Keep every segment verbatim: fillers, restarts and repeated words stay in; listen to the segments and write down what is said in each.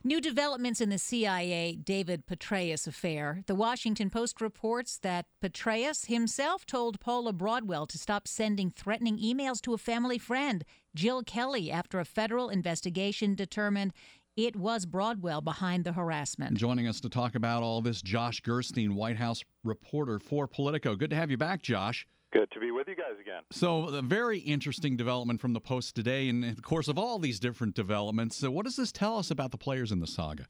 New developments in the C I A David Petraeus affair. The Washington Post reports that Petraeus himself told Paula Broadwell to stop sending threatening emails to a family friend, Jill Kelly, after a federal investigation determined it was Broadwell behind the harassment. Joining us to talk about all this, Josh Gerstein, White House reporter for Politico. Good to have you back, Josh. Good to be with you guys again. So, a very interesting development from the Post today. In the course of all these different developments, so what does this tell us about the players in the saga?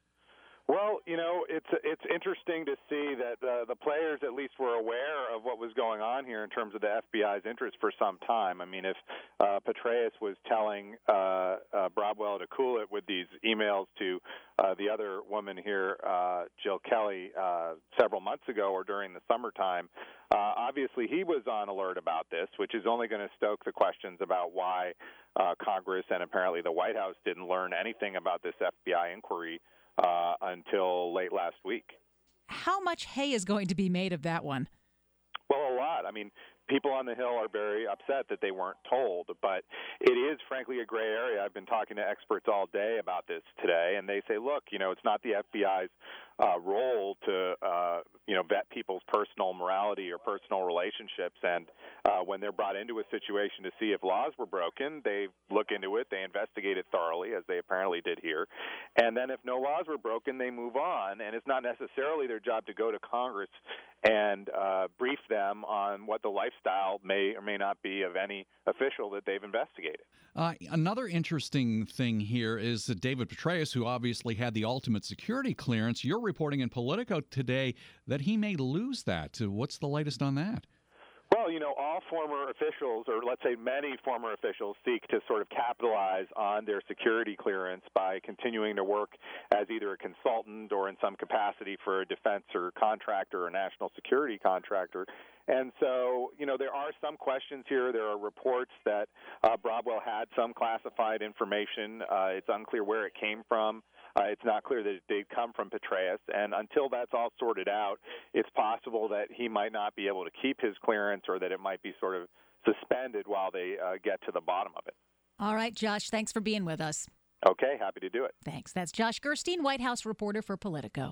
Well, you know, it's it's interesting to see that uh, the players at least were aware of what was going on here in terms of the F B I's interest for some time. I mean, if uh, Petraeus was telling uh, uh, Broadwell to cool it with these emails to uh, the other woman here, uh, Jill Kelly, uh, several months ago or during the summertime, uh, obviously he was on alert about this, which is only going to stoke the questions about why uh, Congress and apparently the White House didn't learn anything about this F B I inquiry Uh, until late last week. How much hay is going to be made of that one? Well, a lot. I mean, people on the Hill are very upset that they weren't told, but it is, frankly, a gray area. I've been talking to experts all day about this today, and they say, look, you know, it's not the F B I's uh, role to, uh, you know, vet people's personal morality or personal relationships, and uh, when they're brought into a situation to see if laws were broken, they look into it, they investigate it thoroughly, as they apparently did here, and then if no laws were broken, they move on, and it's not necessarily their job to go to Congress and uh, brief them on what the lifestyle may or may not be of any official that they've investigated. Uh, another interesting thing here is that David Petraeus, who obviously had the ultimate security clearance, you're reporting in Politico today that he may lose that. What's the latest on that? Well, you know, all former officials, or let's say many former officials, seek to sort of capitalize on their security clearance by continuing to work as either a consultant or in some capacity for a defense or contractor or national security contractor. And so, you know, there are some questions here. There are reports that uh, Broadwell had some classified information. Uh, it's unclear where it came from. Uh, it's not clear that it did come from Petraeus, and until that's all sorted out, it's possible that he might not be able to keep his clearance or that it might be sort of suspended while they uh, get to the bottom of it. All right, Josh, thanks for being with us. Okay, happy to do it. Thanks. That's Josh Gerstein, White House reporter for Politico.